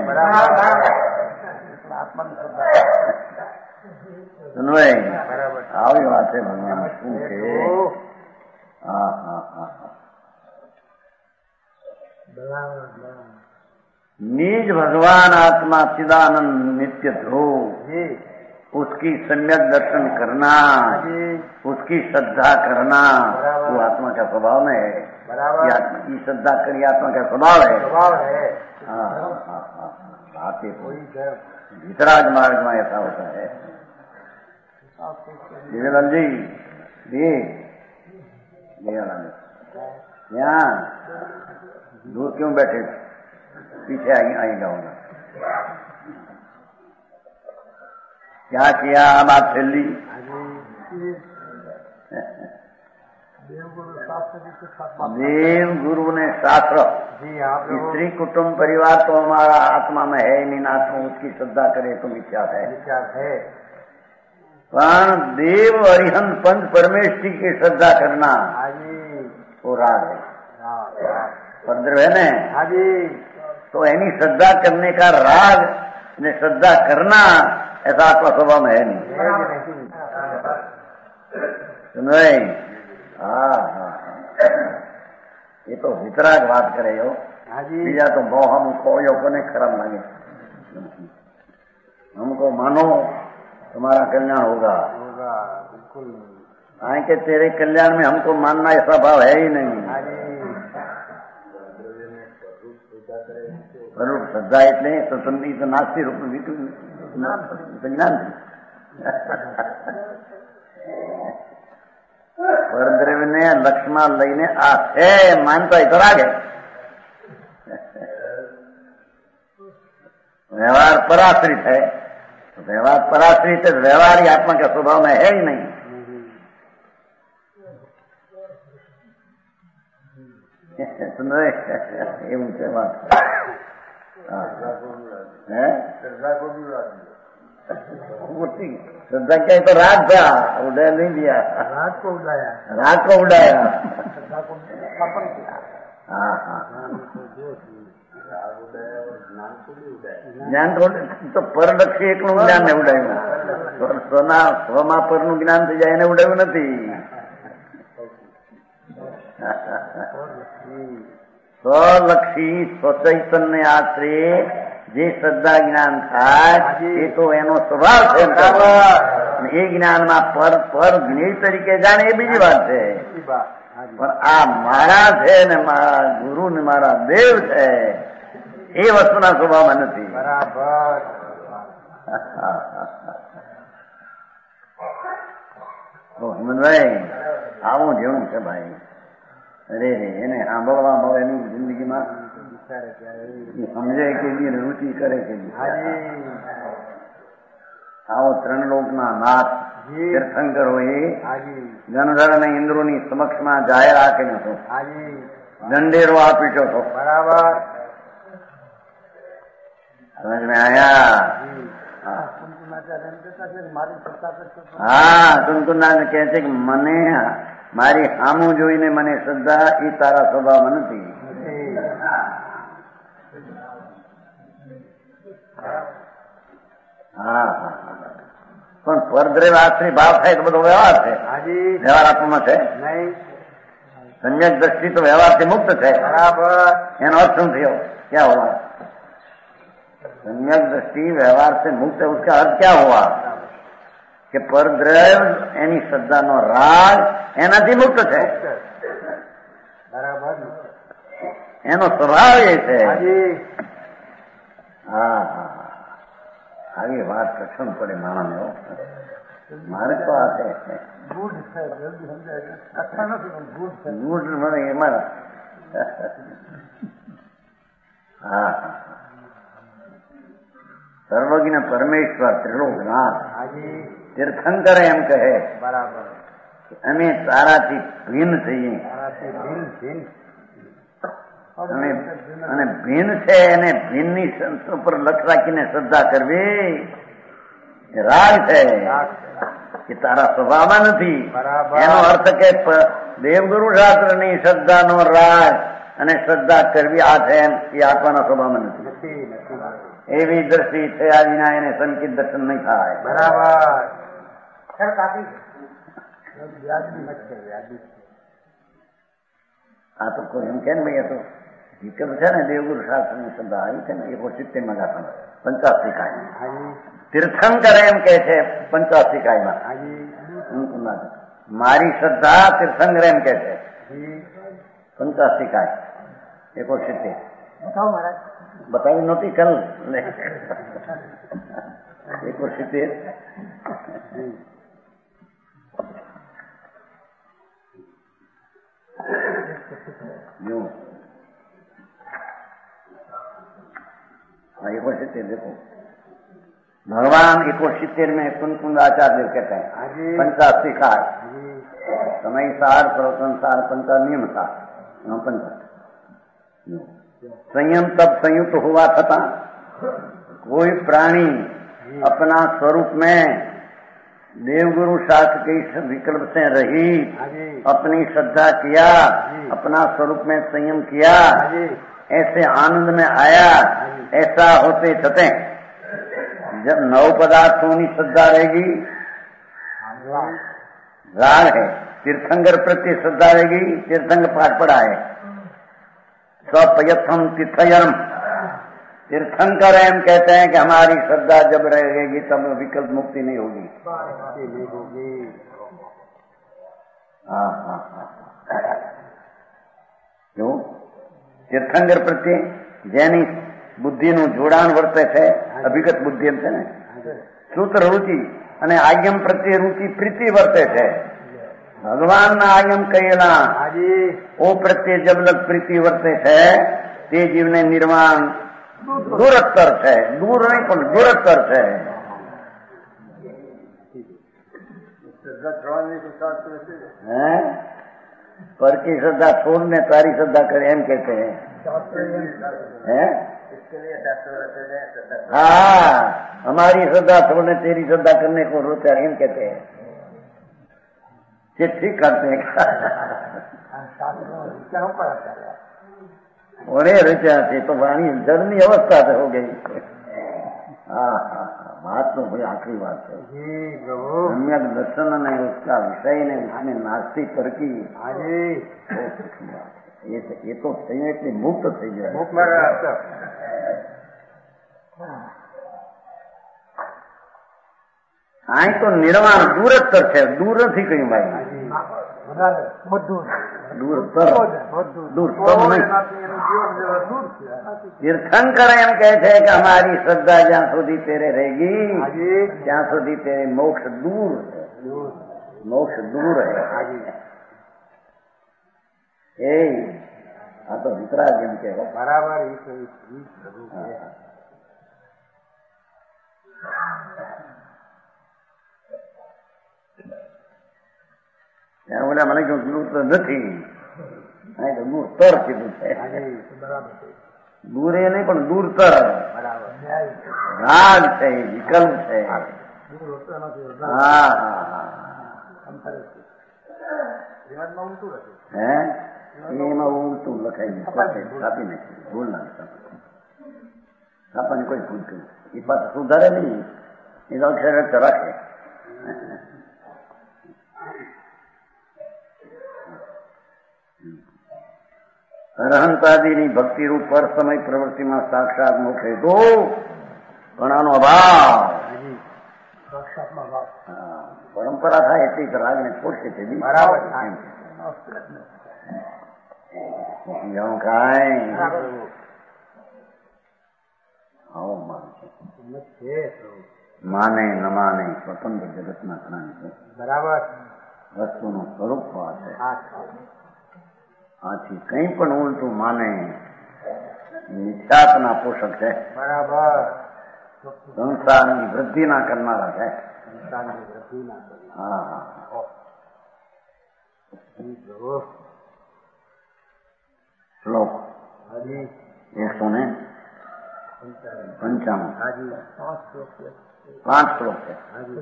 सुनो आओ बात है भगवान सुन के. हाँ हाँ हाँ हाँ. निज भगवान आत्मा चिदानंद नित्य ध्रुव उसकी सम्यक दर्शन करना, उसकी श्रद्धा करना वो आत्मा का स्वभाव में है. ये श्रद्धा करी आत्मा का स्वभाव है. हाँ हाँ हाँ. आते भीतराज मार्ग में ऐसा होता है. जीवेलाल जी जी जीवेलाल जी यहाँ दूर क्यों बैठे, पीछे आई आई जाऊंगा। क्या किया बात फैल ली। देव गुरु ने शास्त्र स्त्री कुटुंब परिवार तो हमारा आत्मा में है, नहीं ना तो उसकी श्रद्धा करे तो मिथ्या है। पर देव अरिहंत पंच परमेष्ठी की श्रद्धा करना वो राग है, पंद्रह है न। तो यानी श्रद्धा करने का राग ने श्रद्धा करना ऐसा आपका स्वभाव में है नहीं। सुन रहे? हाँ हाँ ये तो वितराग बात करे हो। बीजा तो बहु हम खोयो को नहीं खराब लगे। हमको मानो तुम्हारा कल्याण होगा, होगा बिल्कुल। आए के तेरे कल्याण में हमको मानना ऐसा भाव है ही नहीं। स्वरूप श्रद्धा એટલે સ્વતંત્રી તો નાસ્તી રૂપ વીતું જ્ઞાન પરદ્રવ ને લક્ષ્મણ લઈને આ છે માનતો એ તો રાગે व्यवहार पराश्रित है, तो व्यवहार पराश्रित है, व्यवहार ही आत्मा के स्वभाव में है ही नहीं। सुन रहे ये मुझसे बात है श्रद्धा क्या तो राग था, उदय नहीं दिया, राग को उड़ाया, राग को उड़ाया। हाँ हाँ જ્ઞાન તો પરલક્ષી એકલું જ્ઞાન ને ઉડાવ્યું, સ્વના સ્વમાં પરનું જ્ઞાન થઈ જાય એને ઉડાવ્યું નથી। સ્વલક્ષી સ્વચૈતન્ય આશ્રે જે શ્રદ્ધા જ્ઞાન થાય એ તો એનો સ્વભાવ છે। એ જ્ઞાનમાં પર પર જ્ઞેય તરીકે જાણે એ બીજી વાત છે, પણ આ મારા છે ને મારા ગુરુ ને મારા દેવ છે એ વસ્તુના સ્વભાવમાં નથી। બરાબર। હેમંતભાઈ આવું જેવું છે ભાઈ। અરે રે એને સાંભળવા મળે એની જિંદગીમાં સમજે કે રુચિ કરે કે આવો ત્રણ લોકના નાથ તીર્થંકર હોય ગણધર અને ઇન્દ્રોની સમક્ષમાં જાહેર આપીને હતો, દંડેરો આપીશો તો બરાબર समझ में आया। हाँ कुंकुना ने कहते कि मने मारी हामू जोईने मने श्रद्धा ई तारा स्वभाव में नहीं। हाँ પણ પરદ્રવ આશ્રી ભાવ થાય તો બધો વ્યવહાર છે, વ્યવહાર આત્મા છે નહીં। सम्यक दृष्टि तो व्यवहार से मुक्त है। बराबर। एनो अर्थ શું થયો? क्या हुआ? सम्यक दृष्टि व्यवहार से मुक्त है, उसका अर्थ क्या हुआ कि परद्रव एनी श्रद्धा नो राग एनाथी मुक्त है। बराबर। एनो स्वभाव ये है। हाँ हाँ આવી વાત કઠણ પડે માણસ ને, મારે તો આ છે ગુડ છે, જલ્દી સમજાય કઠણ નથી પણ ગુડ છે, ગુડ મને એમાં હા સર્વજ્ઞ પરમેશ્વર ત્રિલોકનાથ તીર્થંકર એમ કહે બરાબર અમે તારાથી ભિન્ન થઈએ, તારાથી ભિન્ન ભિન્ન અને ભિન્ન છે એને ભિન્નની સંતો પર લક્ષ રાખીને શ્રદ્ધા કરવી રાગ છે કે તારા સ્વભાવમાં નથી। એનો અર્થ કે દેવગુરુ શાસ્ત્રની શ્રદ્ધાનો રાગ અને શ્રદ્ધા કરવી આ છે એ આત્માના સ્વભાવમાં નથી। એવી દ્રષ્ટિ થયા વિના એને સંકિત દર્શન નહીં થાય। બરાબર। આ તો કોઈ એમ કે ને ભાઈ તો હકીકત છે ને દેવગુરુ શાસ્ત્રની શ્રદ્ધા આવી છે ને એ સિત્તેરમાં ગાતા પંચાસી કાય તીર્થંકર એમ કે છે પંચાસી કાયમાં મારી શ્રદ્ધા તીર્થંકર એમ કે છે પંચાસી કાય એકો સિત્તેર बताओ महाराज बताई नोटी कल एको सित्तेर जो एक और सित्तेर देखो, भगवान एक और सित्तेर में कुंकुंद आचार्य कहते हैं पंचाशी सार समय सार प्रवचन पंचा नियम सार पंचा संयम तब संयुक्त हुआ था। कोई प्राणी अपना स्वरूप में देवगुरु शास्त्र के इस विकल्प से रही, अपनी श्रद्धा किया, अपना स्वरूप में संयम किया, ऐसे आनंद में आया। ऐसा होते छते जब नौ पदार्थों की श्रद्धा रहेगी, राग है, तीर्थंकर प्रति श्रद्धा रहेगी, तीर्थंकर पाठ पढ़ा है, स्वपयथम तीर्थयम, तीर्थंकर एम कहते हैं कि हमारी श्रद्धा जब रहेगी तब विकल्प मुक्ति नहीं होगी। हाँ हाँ हाँ क्यों? तीर्थंकर प्रति જેની બુદ્ધિનું જોડાણ વર્તે છે અભિગત બુદ્ધિ એમ છે ને, સૂત્ર રુચિ અને આયમ પ્રત્યે રુચિ પ્રીતિ વર્તે છે। ભગવાનના આયમ કહેલા ઓ પ્રત્યે જબલક પ્રીતિ વર્તે છે તે જીવને નિર્વાણ દૂરત્તર છે, દૂર નહીં પણ દૂરત્તર છે। હે પર की श्रद्धा छोड़ने तारी श्रद्धा करे एम कहते हैं। हैं? हाँ, हमारी श्रद्धा छोड़ने तेरी श्रद्धा करने को रोते हैं एम कहते हैं। ये ठीक करते हैं और रुचा थे तो वाणी जन्मी अवस्था से हो गई। हाँ हाँ बात तो बड़ी आखिरी बात है। सम्यक दर्शन ने उसका विषय ने उसमें नास्ती पर की ये ये तो सही है कि मुक्त થઈ જાય। આ તો નિર્વાણ દૂરત્તર છે, દૂર નથી કહ્યું ભાઈ, દૂરત્તર દૂરત્તર નહીં। तीर्थंकर એમ કહે છે કે અમારી શ્રદ્ધા જ્યાં સુધી તેરે રહેगी ત્યાં સુધી તેરે મોક્ષ દૂર છે, મોક્ષ દૂર है। એ આ તો વિતરાગ એમ કહેવાય બરાબર। ત્યાં બોલ્યા મને જો દૂર તો નથી, તો દૂરતર કીધું છે, દૂર એ નહીં પણ દૂરતર રાગ છે, વિકલ્પ છે। હા હા હા હે એમાં ઉલટું લખાઈ છાપી નાખી, ભૂલ ના છાપવાની કોઈ ભૂલ કરી એ પાછું સુધારે નહીં, એ તો અક્ષર રાખે। અરહંતાદિની ભક્તિ રૂપ પર સમય પ્રવૃત્તિમાં સાક્ષાત મોક્ષ હેતુ ઘણાનો અભાવ, પરંપરા થાય એટલી રાગને છોડશે તે બરાબર જાઉં કાંઈ આવો માને ન માને સ્વતંત્ર જગતના પ્રાણ છે બરાબર, વસ્તુનું સ્વરૂપ હોવા છે। આથી કંઈ પણ ઉલટું માને મિથ્યાત્વના પોષક છે બરાબર, સંસારની વૃદ્ધિ ના કરનારા છે। હા હા શ્લોક એકસો ને પંચાવન પાંચ શ્લોક છે।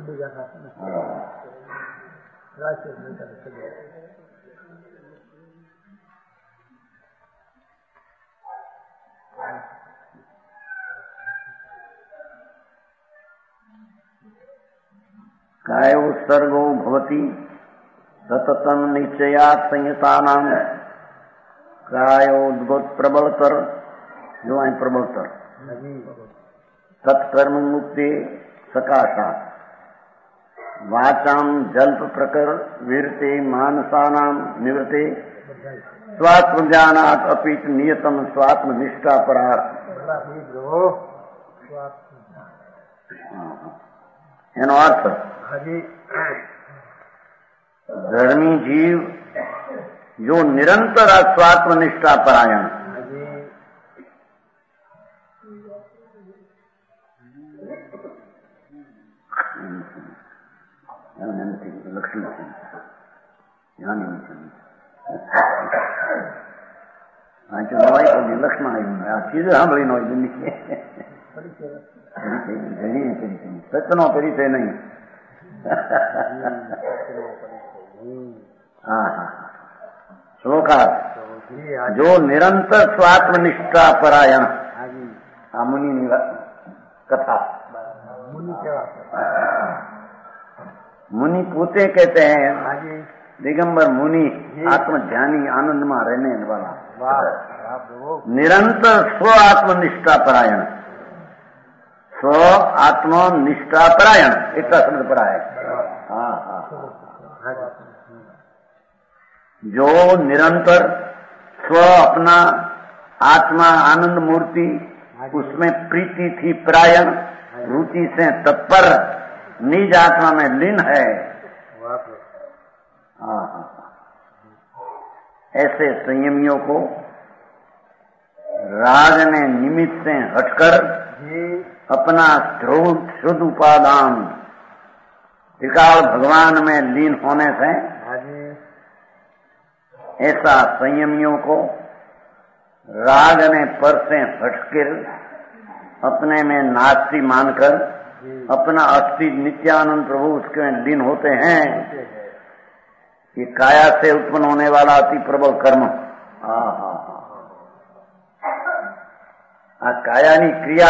कायो सर्गो भवति सततं निश्चयात् संयतानां कायोद्भुत प्रबलतर जो है प्रबलतर सत्कर्म मुक्ति सकाशात् वाचाम जल्प प्रकर वीरते मानसानां निवृत्ते स्वात्म ज्ञानात् अपि नियतम स्वात्म निष्ठा परार्थ। એનો અર્થ ધર્મી જીવ जो निरंतर स्वात्मनिष्ठा परायण, लक्ष्मी ध्यान दवाई को लक्ष्मण चीज સાંભળી નો सचनो परिचय नहीं। हाँ हाँ श्लोका जो निरंतर स्वात्मनिष्ठा परायण आ मुनि कथा। मुनि पोते कहते हैं दिगंबर मुनि आत्मध्यानी आनंद में रहने वाला निरंतर स्व आत्मनिष्ठा परायण, स्व आत्मनिष्ठा परायण एक शब्द पड़ा है। हाँ हाँ जो निरंतर स्व अपना आत्मा आनंद मूर्ति उसमें प्रीति थी परायण, रुचि से तत्पर निज आत्मा में लीन है। हाँ हाँ ऐसे संयमियों को राग ने निमित्त से हटकर अपना ध्रुव शुद्ध उपादान त्रिकाल भगवान में लीन होने से ऐसा संयमियों को राग ने पर से हटकर अपने में नास्ति मानकर अपना अस्थि नित्यानंद प्रभु उसके में लीन होते हैं। ये काया से उत्पन्न होने वाला अति प्रबल कर्म। हाँ हाँ हाँ कायानी क्रिया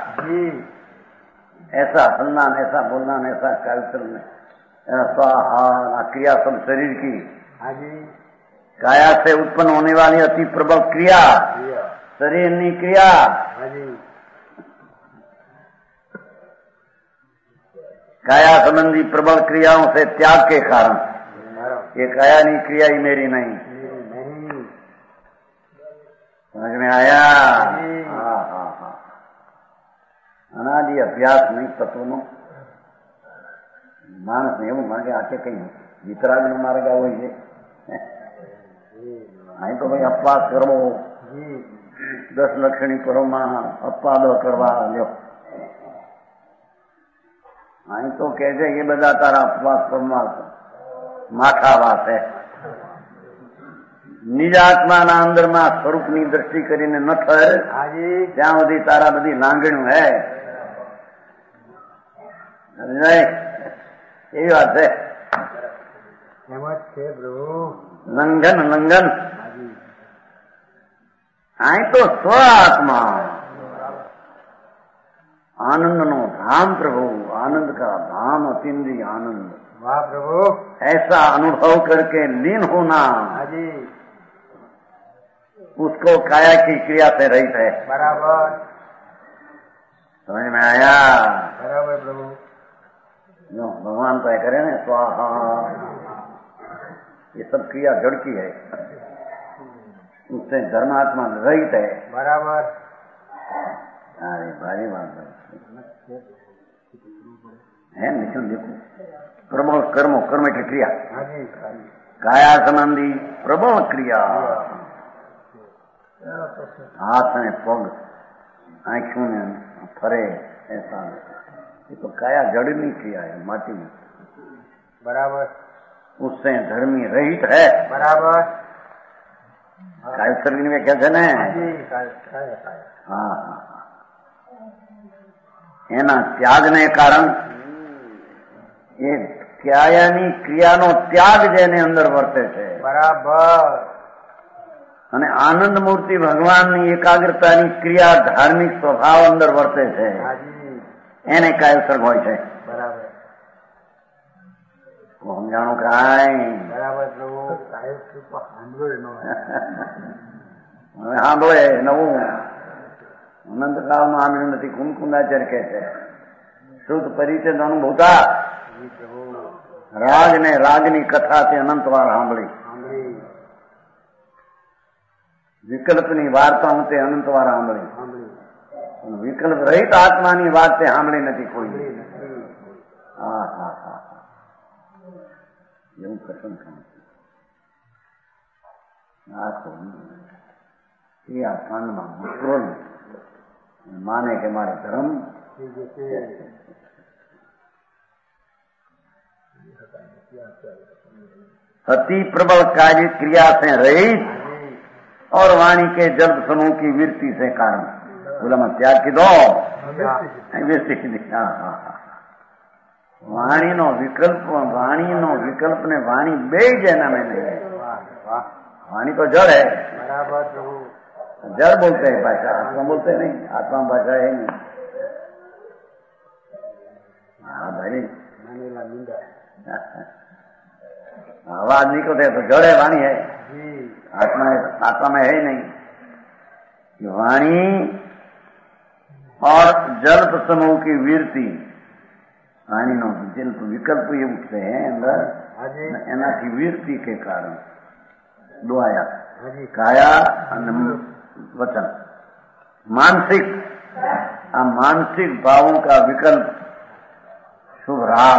ऐसा हलना ऐसा बोलना ऐसा कार्यक्रम स्वाहा क्रिया सब शरीर की काया से उत्पन्न होने वाली अति प्रबल क्रिया शरीर की क्रिया काया संबंधी प्रबल क्रियाओं से त्याग के कारण ये काया नहीं क्रिया ही मेरी नहीं। समझ में आया? हाँ हाँ हाँ अनादि अभ्यास नहीं तत्वों मानस ने એવું માગે આકે કઈ વિતરાગનો માર્ગ આવો છે અહીં તો ભાઈ અપવાદ કરવો દસ લક્ષણી પરોમાં અપવાદો કરવા લ્યો અહીં તો કહે છે એ બધા તારા અપવાદ પરમાર્થ માથાવાસ है। નિજાત્માના અંદરમાં સ્વરૂપની દ્રષ્ટિ કરીને ન થર ત્યાં સુધી તારા બધી લાંગણ્યું है। એવી વાત છે લંઘન લંઘન અહીં તો સ્વ આત્મા आनंद नो धाम प्रभु आनंद का धाम अतीन्द्रिय आनंद। वाह प्रभु ऐसा अनुभव करके लीन होना उसको काया की क्रिया से रहित है। बराबर समझ में आया? बराबर प्रभु जो भगवान तो करे ना स्वाहा ये सब क्रिया जड़ की है उससे धर्मात्मा रहित है। बराबर अरे भारी बात है लेकिन देखो प्रबल कर्मो कर्म की क्रिया काया संबंधी प्रबल क्रिया हाथ में पग आंखों में फरे ऐसा ये तो काया जड़नी क्रिया है माटी में। बराबर उससे धर्मी रहित है। बराबर काय सर्विन में क्या है हाँ हाँ એના ત્યાગને કારણ એ ક્યાયાની ક્રિયાનો ત્યાગ જેને અંદર વર્તે છે। બરાબર અને આનંદ મૂર્તિ ભગવાનની એકાગ્રતાની ક્રિયા ધાર્મિક સ્વભાવ અંદર વર્તે છે એને કાયસર્ગ હોય છે। બરાબર સમજાણું કાંઈ? બરાબર પ્રભુ કાયસર્ગ સાંભળે ન હવે સાંભળે નવું अनंत काल में आमिर नहीं कुमकुंदाचार्य कहते हैं शुद्ध परिचय अनुभवता राग ने रागनी कथा से अनंत वार सांभળી विकल्पनी वार्ताओं से अनंत वार सांभળી विकल्प रहित आत्मानी વાત से सांभળી નથી કોઈ। હા હા હા એવું કથન આખું એ આ કાંડમાં મુશ્કેલ માને કે મારે ધર્મ अति प्रबल कार्य क्रिया से रहित और वाणी के जल्द समूह की वृत्ति से कारण बोला मैं त्याग की दो वाणी नो विकल्प वाणी नो विकल्प ने वाणी बे जेना में नहीं है वाणी तो जड़ है जड़ बोलते हैं भाषा आत्मा बोलते नहीं आत्मा भाषा है नहीं हाँ भाई आवाज निकलते तो जड़ है वाणी है आत्मा आत्मा में है ही नहीं वाणी और जल्प समूह की वीरती वाणी नो जल्प विकल्प ये उठते हैं अंदर एना की वीरती के कारण दो आया काया वचन मानसिक आ मानसिक भावों का विकल्प शुभ राग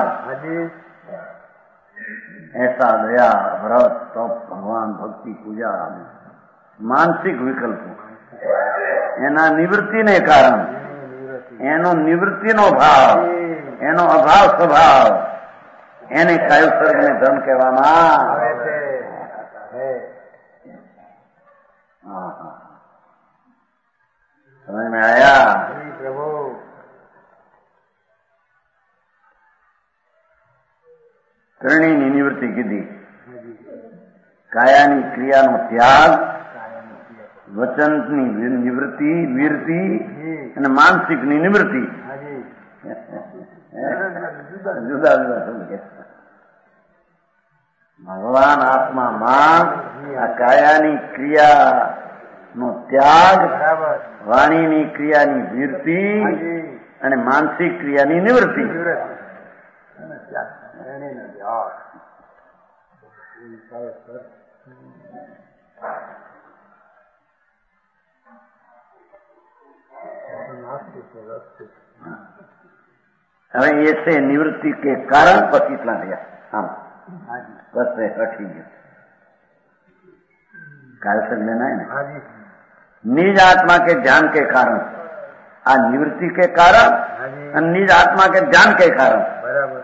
ऐसा दया व्रत तप भगवान भक्ति पूजा मानसिक विकल्प एना निवृत्ति ने कारण एनो निवृत्ति नो भाव एनो अभाव स्वभाव एने कायु सर्ग ने धर्म कहवामा समझ में आया प्रभु ત્રણેયની નિવૃત્તિ કીધી કાયાની ક્રિયાનો ત્યાગ વચનની નિવૃત્તિ વીરતી અને માનસિકની નિવૃત્તિ જુદા જુદા શબ્દ ભગવાન આત્મામાં આ કાયાની ક્રિયાનો ત્યાગ વાણીની ક્રિયાની વીરતી અને માનસિક ક્રિયાની નિવૃત્તિ હવે ऐसे निवृत्ति के कारण पति इतना दिया हम बस से हटी गया कार्य से लेना है ना निज आत्मा के ज्ञान के कारण आ निवृत्ति के कारण निज आत्मा के ज्ञान के कारण बराबर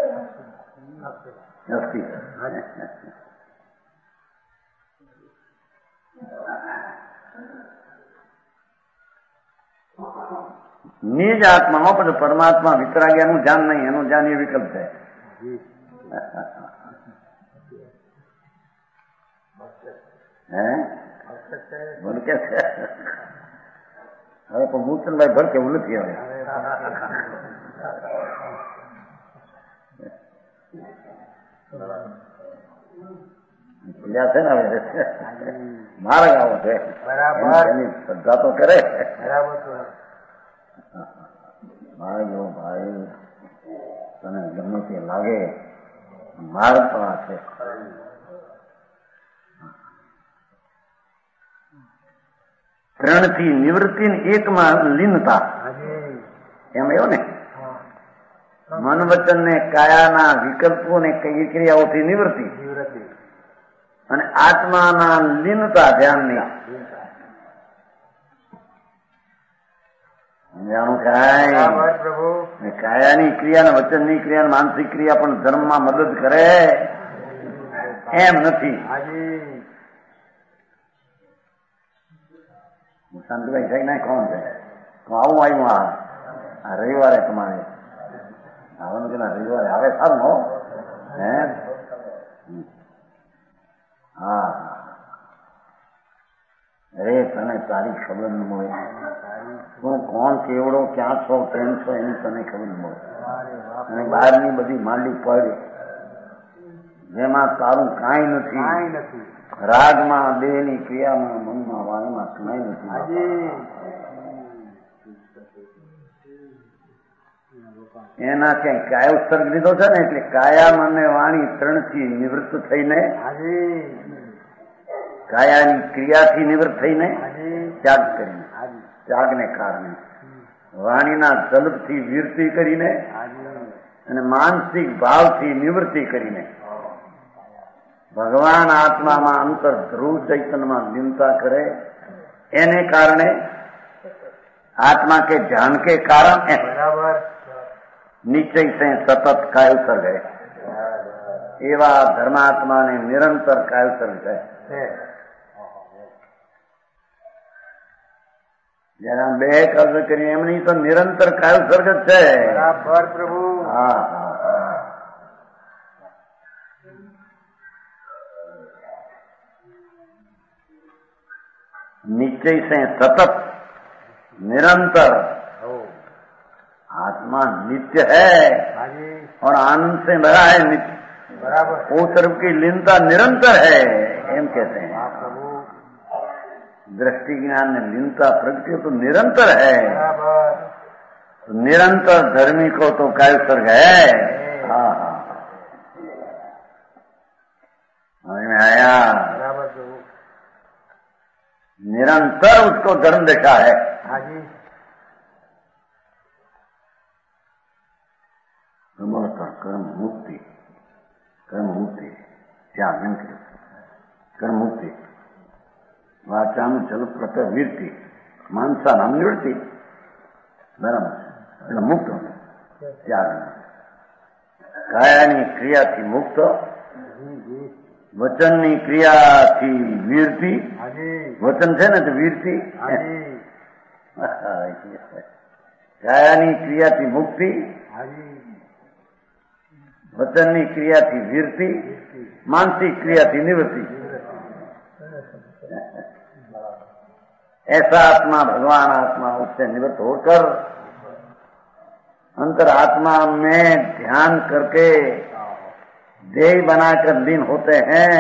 निज आत्मा पर परमात्मा वितराग्या નું જ્ઞાન નહીં એનું જ્ઞાન એ વિકલ્પ છે હે બોલ કે હવે તો ભૂષણભાઈ ભર કે ઉલટી આવે છે ને હવે માર્ગ આવો છે બરાબર શ્રદ્ધા તો કરે બરાબર ભાઈઓ ભાઈ તને ગમે તે લાગે માર્ગ તો આ છે ત્રણ થી નિવૃત્તિ એકમાં લીનતા એમ એવું ને મન વચન ને કાયાના વિકલ્પો ને કઈ ક્રિયાઓથી નિવૃત્તિ અને આત્માના લીનતા ધ્યાનની જાણું કાય કાયાની ક્રિયા વચનની ક્રિયા માનસિક ક્રિયા પણ ધર્મમાં મદદ કરે એમ નથી શાંતિભાઈ થઈ ના કોણ છે આવું આવ્યું આ રવિવારે તમારે આવવાનું કે ના રવિવારે આવે સારું હો હે હા અરે તને તારી ખબર ન મળે તું કોણ કેવડો ક્યાં છો કેમ છો એની તને ખબર ન મળે અને બહારની બધી માંડી પડી જેમાં તારું કાંઈ નથી રાગમાં દેહની ક્રિયામાં મનમાં વાણીમાં કાંઈ નથી એના ક્યાંય કાયા ઉત્સર્ગ લીધો છે ને એટલે કાયા મને વાણી ત્રણ થી નિવૃત્ત થઈને કાયાની ક્રિયાથી નિવૃત્ત થઈને ત્યાગ કરીને ત્યાગને કારણે વાણીના જલપથી વીરતી કરીને અને માનસિક ભાવથી નિવૃત્તિ કરીને ભગવાન આત્મામાં અંતર ધ્રુવ ચૈતન્યમાં લીનતા કરે એને કારણે आत्मा के ध्यान के कारण बराबर निश्चय से सतत काय उत्सर्ग है एवा धर्मात्मा ने निरंतर काय उत्सर्ग है जरा बे कर्ज करिए एम नहीं तो निरंतर काय उत्सर्ग है बराबर प्रभु हाँ हाँ निश्चय से सतत निरंतर आत्मा नित्य है और आनंद से भरा है नित्य बराबर वो तरफ की लीनता निरंतर है एम कहते हैं दृष्टि ज्ञान में लीनता प्रगति तो निरंतर है तो निरंतर धर्मी को तो काय उत्सर्ग है हाँ हाँ समझ में आया निरंतर उसको धर्म दिशा है हाँ जी कर्म मुक्ति कर्म मुक्ति त्याग कर्म मुक्ति वाचाम चल प्रत्यवृत्ति मानसा नाम निवृत्ति बराबर मुक्त त्याग कायानी क्रियाથી મુક્ત વચનની ક્રિયાથી વીરતી વચન છે ને તો વીરતી કાયાની ક્રિયાથી મુક્તિ વચનની ક્રિયાથી વીરતી માનસિક ક્રિયાથી નિવૃત્તિ ऐसा आत्मा भगवान आत्मा उससे निवृत्त होकर अंतर आत्मा में ध्यान करके देह बनाकर लीन होते हैं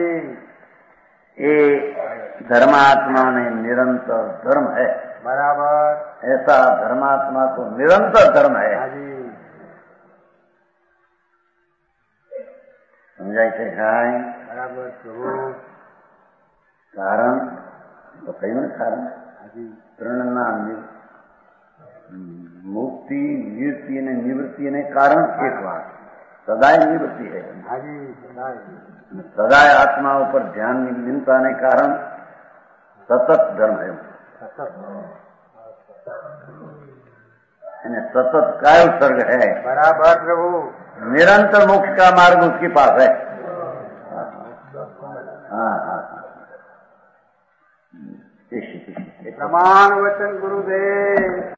ये धर्मात्मा में निरंतर धर्म है बराबर ऐसा धर्मात्मा को निरंतर धर्म है समझाई थे खाए बराबर कारण बताइए ना कारण प्रणना मुक्ति निवृत्ति ने निवृत्ति ने कारण एक बात सदाय निवृत्ति है सदाय आत्माओं पर ध्यान लीनता ने कारण सतत धर्म है सतत काय उत्सर्ग है बराबर प्रभु निरंतर मोक्ष का मार्ग उसके पास है हाँ हाँ प्रमाण वचन गुरुदेव